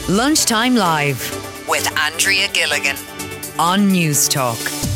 Lunchtime Live with Andrea Gilligan on News Talk.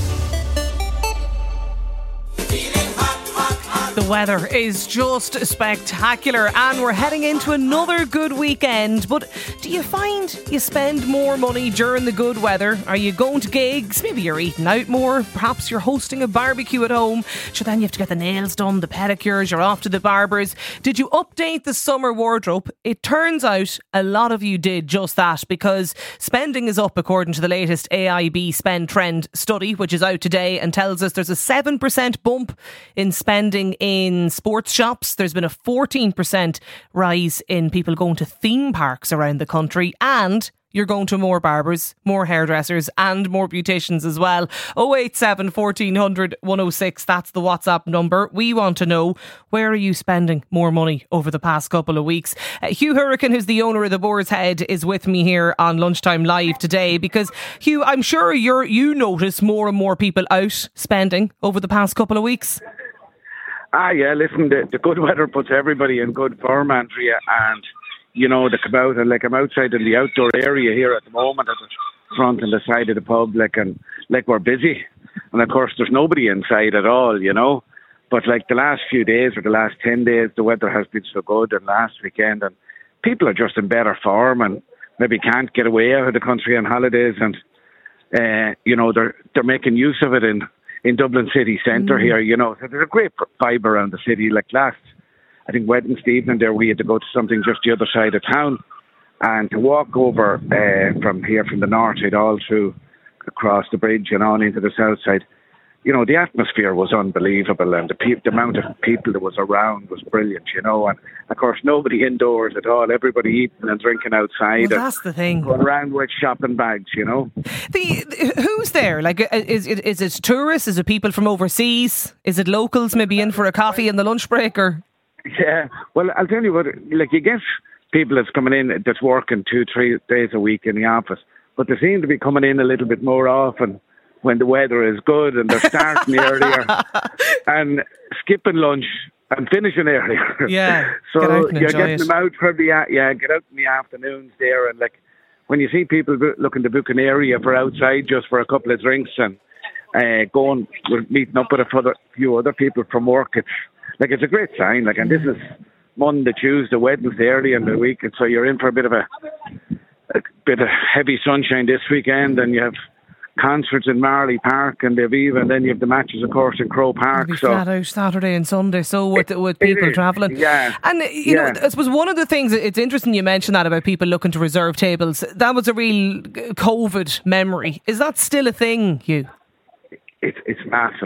The weather is just spectacular and we're heading into another good weekend. But do you find you spend more money during the good weather? Are you going to gigs? Maybe you're eating out more. Perhaps you're hosting a barbecue at home. So then you have to get the nails done, the pedicures, you're off to the barbers. Did you update the summer wardrobe? It turns out a lot of you did just that, because spending is up according to the latest AIB spend trend study, which is out today and tells us there's a 7% bump in spending in sports shops. There's been a 14% rise in people going to theme parks around the country, and you're going to more barbers, more hairdressers and more beauticians as well. 087 1400 106, that's the WhatsApp number. We want to know, where are you spending more money over the past couple of weeks? Hugh Hurricane, who's the owner of the Boar's Head, is with me here on Lunchtime Live today, because Hugh, I'm sure you notice more and more people out spending over the past couple of weeks. Yeah, listen, the good weather puts everybody in good form, Andrea, and, you know, they come out, and like, I'm outside in the outdoor area here at the moment, at the front and the side of the pub, and we're busy, and of course there's nobody inside at all, you know, but like the last few days or the last 10 days, the weather has been so good, and last weekend, and people are just in better form and maybe can't get away out of the country on holidays, and, you know, they're making use of it in Dublin city centre here, you know. So there's a great vibe around the city. Like last, I think Wednesday evening there, we had to go to something just the other side of town, and to walk over from here, from the north side, all through across the bridge and on into the south side. You know, the atmosphere was unbelievable, and the amount of people that was around was brilliant, you know. And of course, nobody indoors at all. Everybody eating and drinking outside. Well, that's the thing. Going around with shopping bags, you know. Who's there? Like, is it tourists? Is it people from overseas? Is it locals maybe in for a coffee in the lunch break? Or? Yeah, well, I'll tell you what. Like, you get people that's coming in that's working 2-3 days a week in the office, but they seem to be coming in a little bit more often when the weather is good, and they're starting earlier and skipping lunch and finishing earlier. Yeah, so you're getting them out for get out in the afternoons there, and like when you see people looking to book an area for outside just for a couple of drinks and meeting up with a few other people from work, it's a great sign. Like, and this is Monday, Tuesday, Wednesday, early in the week, and so you're in for a bit of heavy sunshine this weekend, and you have concerts in Marley Park and the Aviva, and then you have the matches, of course, in Crow Park. It'll be flat out Saturday and Sunday, so with people travelling. Yeah. And, you know, I suppose one of the things, it's interesting you mentioned that about people looking to reserve tables. That was a real COVID memory. Is that still a thing, Hugh? It's massive.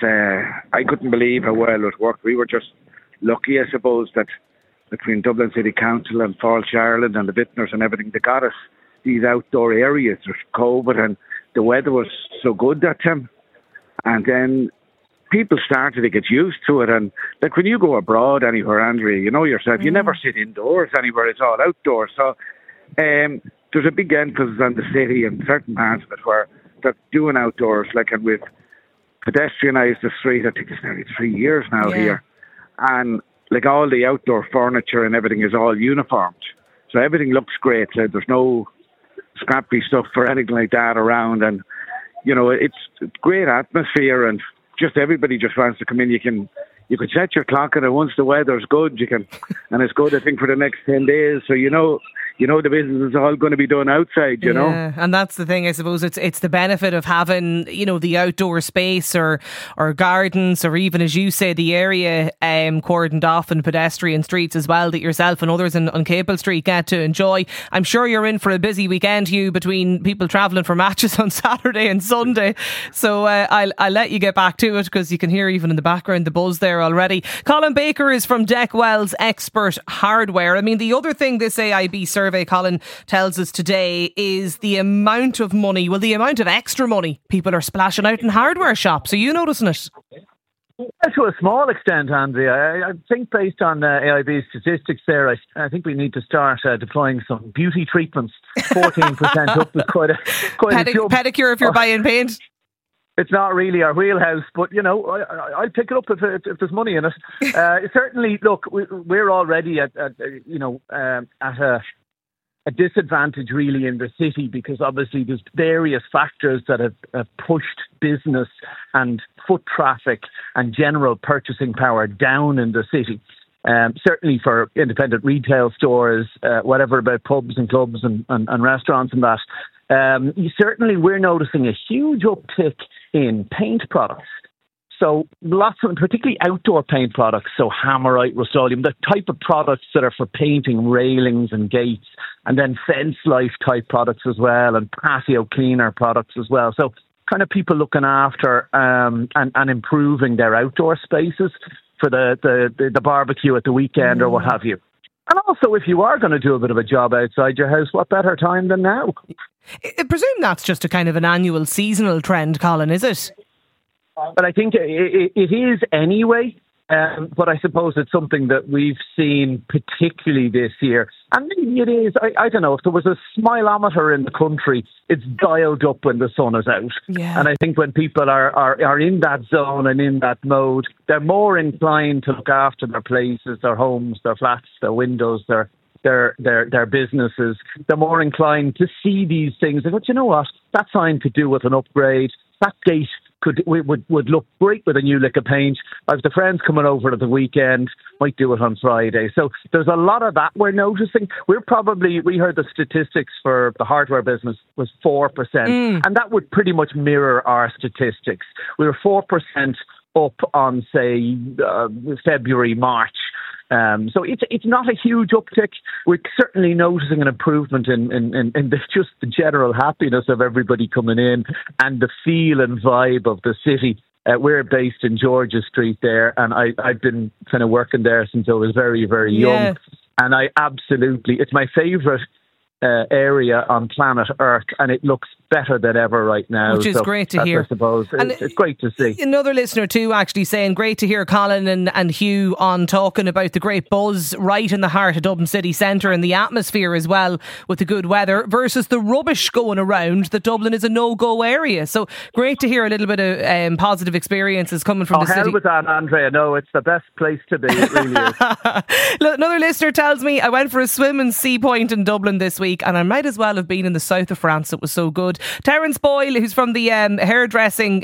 I couldn't believe how well it worked. We were just lucky, I suppose, that between Dublin City Council and Falch Ireland and the Vintners and everything, they got us these outdoor areas with COVID, and the weather was so good that time, and then people started to get used to it. And like when you go abroad anywhere, Andrea, you know yourself, you never sit indoors anywhere, it's all outdoors. So there's a big emphasis on the city and certain parts of it where they're doing outdoors, like, and we've pedestrianised the street, I think it's nearly 3 years now here, and like all the outdoor furniture and everything is all uniformed, so everything looks great. So there's no scrappy stuff or anything like that around, and you know, it's great atmosphere, and just everybody just wants to come in. You can set your clock on it once the weather's good, you can, and it's good, I think, for the next 10 days, so you know the business is all going to be done outside, you know. And that's the thing, I suppose, it's the benefit of having, you know, the outdoor space or gardens, or even, as you say, the area cordoned off and pedestrian streets as well, that yourself and others on Capel Street get to enjoy. I'm sure you're in for a busy weekend, Hugh, between people travelling for matches on Saturday and Sunday, so I'll let you get back to it, because you can hear even in the background the buzz there already. Colin Baker is from Deckwell's Expert Hardware. I mean, the other thing this AIB survey, Colin, tells us today is the amount of money, the amount of extra money people are splashing out in hardware shops. Are you noticing it? To a small extent, Andrea. I think based on AIB's statistics there, I think we need to start deploying some beauty treatments. 14% up is quite a jump. Pedicure if you're buying paint? It's not really our wheelhouse, but, you know, I'll pick it up if there's money in it. Certainly, look, we're already at a a disadvantage really in the city, because obviously there's various factors that have pushed business and foot traffic and general purchasing power down in the city. Certainly for independent retail stores, whatever about pubs and clubs and restaurants and that. Certainly we're noticing a huge uptick in paint products. So lots of, particularly outdoor paint products, so Hammerite, Rust-Oleum, the type of products that are for painting railings and gates, and then fence life type products as well, and patio cleaner products as well. So kind of people looking after and improving their outdoor spaces for the barbecue at the weekend or what have you. And also, if you are going to do a bit of a job outside your house, what better time than now? I presume that's just a kind of an annual seasonal trend, Colin, is it? But I think it is anyway. But I suppose it's something that we've seen particularly this year. And maybe it is, I don't know, if there was a smilometer in the country, it's dialed up when the sun is out. Yeah. And I think when people are in that zone and in that mode, they're more inclined to look after their places, their homes, their flats, their windows, their businesses. They're more inclined to see these things. But you know what? That sign could do with an upgrade. That gate would look great with a new lick of paint. I've the friends coming over at the weekend, might do it on Friday. So there's a lot of that we're noticing. We heard the statistics for the hardware business was 4%, and that would pretty much mirror our statistics. We were 4% up on, say, February, March. So it's not a huge uptick. We're certainly noticing an improvement in just the general happiness of everybody coming in and the feel and vibe of the city. We're based in George's Street there, and I've been kind of working there since I was very, very young. And it's my favourite area on planet Earth, and it looks better than ever right now. Which is great to hear. I suppose it's great to see. Another listener too actually saying, great to hear Colin and Hugh on talking about the great buzz right in the heart of Dublin city centre and the atmosphere as well with the good weather versus the rubbish going around, that Dublin is a no-go area. So great to hear a little bit of positive experiences coming from the city. Hell with that, Andrea. No, it's the best place to be. It really is. Another listener tells me, I went for a swim in Sea Point in Dublin this week and I might as well have been in the south of France. It was so good. Terence Boyle, who's from the hairdressing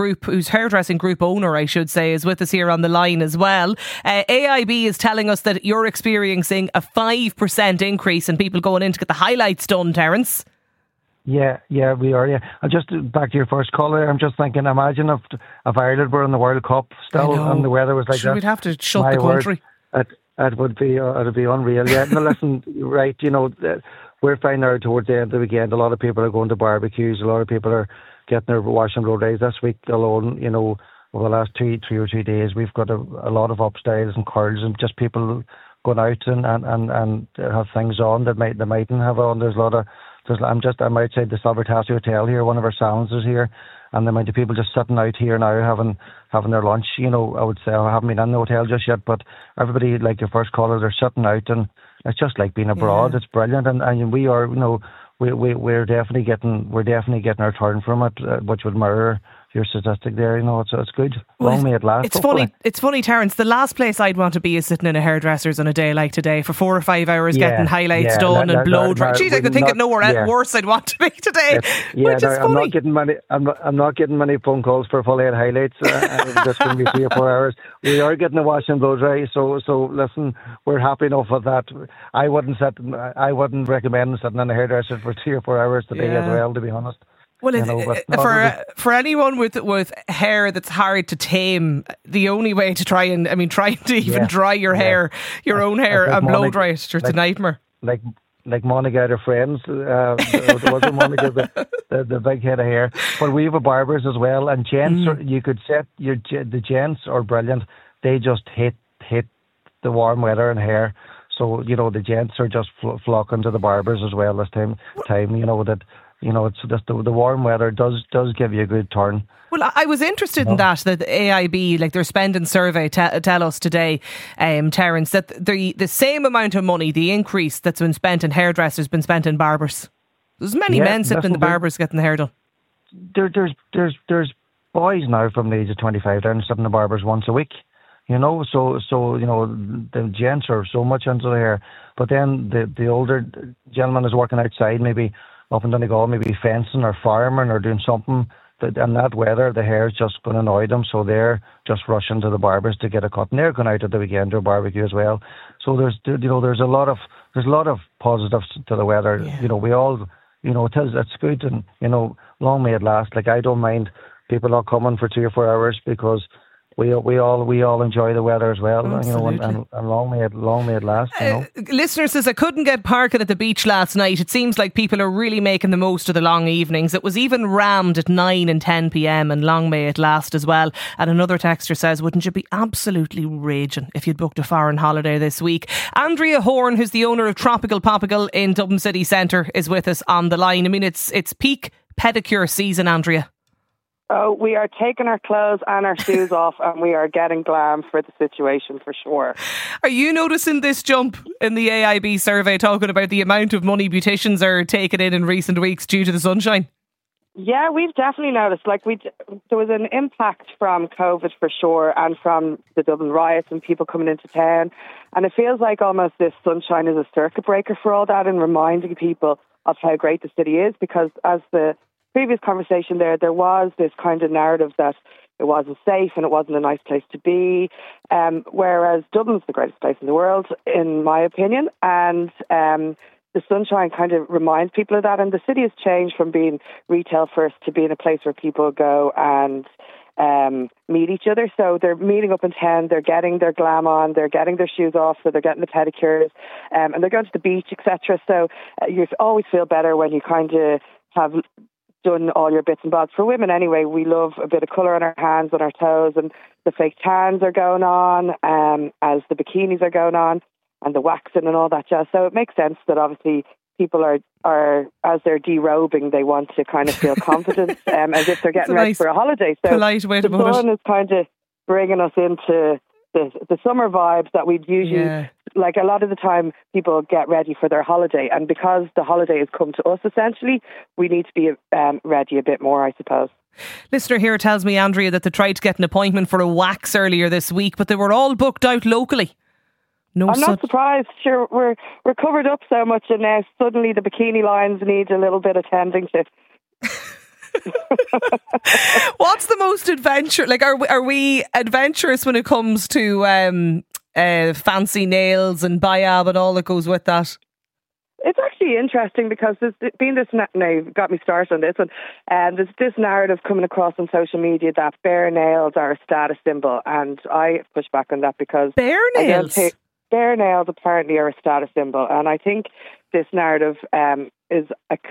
group owner, I should say, is with us here on the line as well. AIB is telling us that you're experiencing a 5% increase in people going in to get the highlights done, Terence. Yeah, we are, yeah. And just back to your first caller, I'm just thinking, imagine if Ireland were in the World Cup still and the weather was like that. We'd have to shut the country. It would be unreal. Yeah, no, listen, right, we're finding out towards the end of the weekend, a lot of people are going to barbecues, a lot of people are getting their wash and blow days. This week alone, over the last 3 or 2 days, we've got a lot of upstyles and curls and just people going out and have things on that they mightn't have on. I'm outside the Salvatasi Hotel here, one of our salons is here, and the amount of people just sitting out here now having their lunch. I would say I haven't been in the hotel just yet, but everybody, like your first caller, they're sitting out, and it's just like being abroad. Yeah. It's brilliant, and we are, we're definitely getting our turn from it, which would mirror your statistic there. It's good. Long may it last. It's funny, Terence. The last place I'd want to be is sitting in a hairdresser's on a day like today for 4 or 5 hours getting highlights done and blow dry. Jeez, I could think of nowhere worse I'd want to be today. Which is funny. I'm not getting many phone calls for full head highlights. That's going to be 3 or 4 hours. We are getting a wash and blow dry. So listen, we're happy enough with that. I wouldn't recommend sitting in a hairdresser for 3 or 4 hours today as well, to be honest. Well, for anyone with hair that's hard to tame, the only way to trying to even dry your hair, your own hair, and blow dry it, it's a nightmare. Like Monica and her friends, there wasn't Monica, the big head of hair. But we have barbers as well, and gents, you could set the gents are brilliant. They just hit the warm weather and hair. So the gents are just flocking to the barbers as well this time. It's just the warm weather does give you a good turn. Well, I was interested in that the AIB, like their spending survey, tell us today, Terence, that the same amount of money, the increase that's been spent in hairdressers, been spent in barbers. There's many men sitting in the barbers getting the hair done. There's boys now from the age of 25 down sitting in the barbers once a week. you know. So you know, the gents are so much into the hair, but then the older gentleman is working outside, maybe up in Donegal, maybe fencing or farming or doing something. In that weather, the hair is just going to annoy them, so they're just rushing to the barbers to get a cut, and they're going out at the weekend to a barbecue as well. So there's a lot of positives to the weather. Yeah. You know, we all, you know, it's good, and you know, long may it last. Like, I don't mind people not coming for 3 or 4 hours, because we all enjoy the weather as well. Absolutely. You know, and long may it last. You know. Listener says, I couldn't get parking at the beach last night. It seems like people are really making the most of the long evenings. It was even rammed at 9 and 10 p.m. and long may it last as well. And another texter says, wouldn't you be absolutely raging if you'd booked a foreign holiday this week? Andrea Horn, who's the owner of Tropical Popical in Dublin City Centre, is with us on the line. I mean, it's peak pedicure season, Andrea. Oh, we are taking our clothes and our shoes off, and we are getting glam for the situation, for sure. Are you noticing this jump in the AIB survey, talking about the amount of money beauticians are taking in recent weeks due to the sunshine? Yeah, we've definitely noticed. Like, there was an impact from COVID for sure, and from the Dublin riots and people coming into town. And it feels like almost this sunshine is a circuit breaker for all that, and reminding people of how great the city is, because as the previous conversation there was this kind of narrative that it wasn't safe and it wasn't a nice place to be, whereas Dublin's the greatest place in the world, in my opinion, and the sunshine kind of reminds people of that. And the city has changed from being retail first to being a place where people go and meet each other. So they're meeting up in town, they're getting their glam on, they're getting their shoes off, so they're getting the pedicures, and they're going to the beach, etc. So you always feel better when you kind of have done all your bits and bobs. For women anyway, we love a bit of colour on our hands, on our toes, and the fake tans are going on as the bikinis are going on, and the waxing and all that jazz. So it makes sense that obviously people are as they're derobing, they want to kind of feel confident, as if they're getting ready for a holiday. So polite way to put it. The sun is kind of bringing us into the summer vibes that we'd usually, like a lot of the time people get ready for their holiday, and because the holiday has come to us essentially, we need to be ready a bit more, I suppose. Listener here tells me, Andrea, that they tried to get an appointment for a wax earlier this week, but they were all booked out locally. I'm not surprised. Sure, we're covered up so much, and now suddenly the bikini lines need a little bit of tending to. What's the most adventure? Like, are we adventurous when it comes to fancy nails and bayab and all that goes with that? It's actually interesting because there's been this, now you've got me started on this one, and there's this narrative coming across on social media that bare nails are a status symbol, and I push back on that because bare nails apparently are a status symbol, and I think this narrative is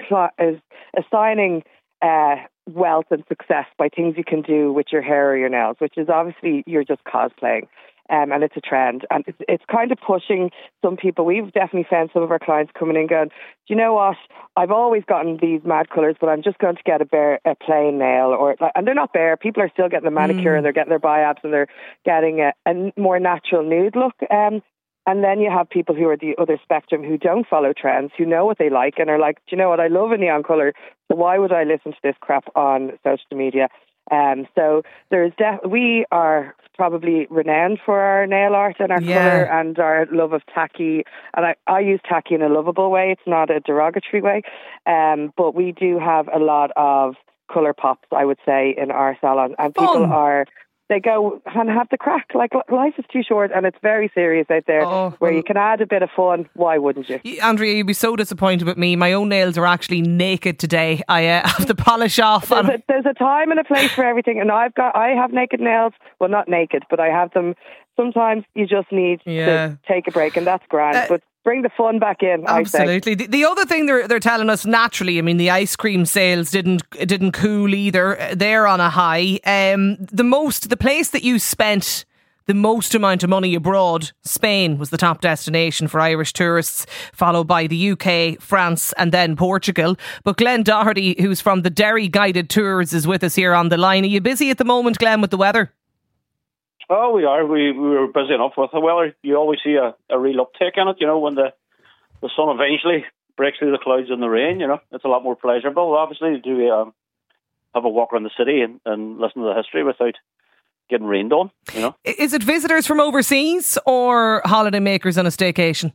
assigning wealth and success by things you can do with your hair or your nails, which is obviously you're just cosplaying. And it's a trend, and it's kind of pushing some people. We've definitely found some of our clients coming in going, do you know what, I've always gotten these mad colours, but I'm just going to get a plain nail, and they're not bare. People are still getting a manicure and they're getting their biabs and they're getting a more natural nude look. And then you have people who are the other spectrum who don't follow trends, who know what they like and are like, do you know what, I love a neon colour, so why would I listen to this crap on social media? So there's we are probably renowned for our nail art and our colour and our love of tacky. And I use tacky in a lovable way. It's not a derogatory way. But we do have a lot of colour pops, I would say, in our salon. And people they go and have the crack. Like, life is too short and it's very serious out there where you can add a bit of fun. Why wouldn't you? Andrea, you'd be so disappointed with me. My own nails are actually naked today. I have to polish off. There's a time and a place for everything. And I have naked nails. Well, not naked, but I have them. Sometimes you just need to take a break, and that's grand. But bring the fun back in. Absolutely. The other thing they're telling us, naturally, I mean, the ice cream sales didn't cool either. They're on a high. The place that you spent the most amount of money abroad, Spain, was the top destination for Irish tourists, followed by the UK, France and then Portugal. But Glenn Doherty, who's from the Derry Guided Tours, is with us here on the line. Are you busy at the moment, Glenn, with the weather? Oh, we are. We were busy enough with the weather. You always see a real uptick in it, you know, when the sun eventually breaks through the clouds in the rain, you know. It's a lot more pleasurable, obviously, to have a walk around the city and listen to the history without getting rained on, you know. Is it visitors from overseas or holiday makers on a staycation?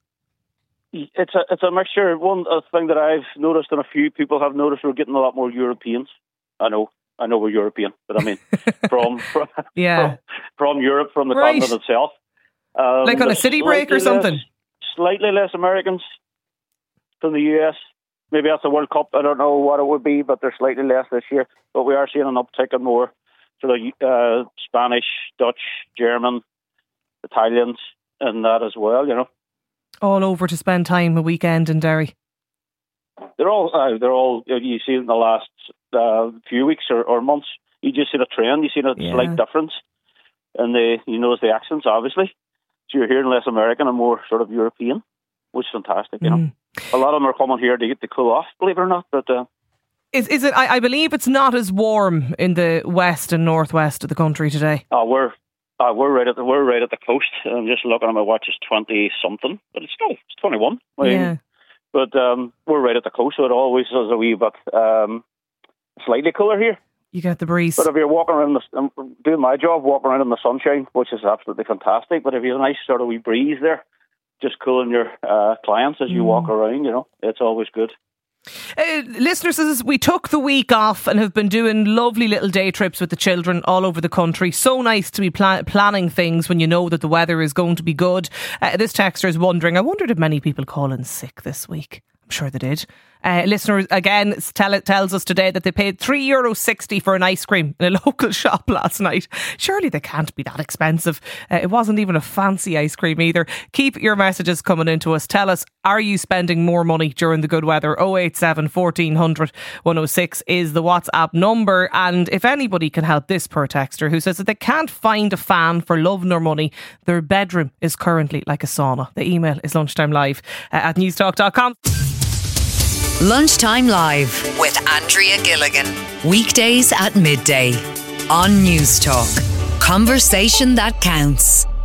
It's a mixture. One thing that I've noticed, and a few people have noticed, we're getting a lot more Europeans. I know we're European, but I mean from Europe, from the continent itself. Like on a city break or something? Slightly less Americans from the US. Maybe that's the World Cup. I don't know what it would be, but they're slightly less this year. But we are seeing an uptick in more sort of Spanish, Dutch, German, Italians, and that as well, you know. All over to spend time a weekend in Derry. They're all. You see in the last few weeks or months, you just see the trend. You see a slight difference, and you notice the accents, obviously. So you're hearing less American and more sort of European, which is fantastic. You know, a lot of them are coming here to get to cool off, believe it or not. But is it? I believe it's not as warm in the west and northwest of the country today. We're right at the coast. I'm just looking at my watch. It's 20 something, but it's 21. But we're right at the coast, so it always is a wee bit slightly cooler here. You get the breeze. But if you're walking around, doing my job, walking around in the sunshine, which is absolutely fantastic. But if you have a nice sort of wee breeze there, just cooling your clients as you walk around, you know, it's always good. Listeners, we took the week off and have been doing lovely little day trips with the children all over the country. So nice to be planning things when you know that the weather is going to be good. This texter is wondering, I wonder did many people call in sick this week? I'm sure they did. Listener again tells us today that they paid €3.60 for an ice cream in a local shop last night. Surely they can't be that expensive. It wasn't even a fancy ice cream either. Keep your messages coming into us. Tell us, are you spending more money during the good weather? 087 1400 106 is the WhatsApp number. And if anybody can help this poor texter who says that they can't find a fan for love nor money, their bedroom is currently like a sauna. The email is lunchtimelive at newstalk.com. Lunchtime Live with Andrea Gilligan. Weekdays at midday on Newstalk. Conversation that counts.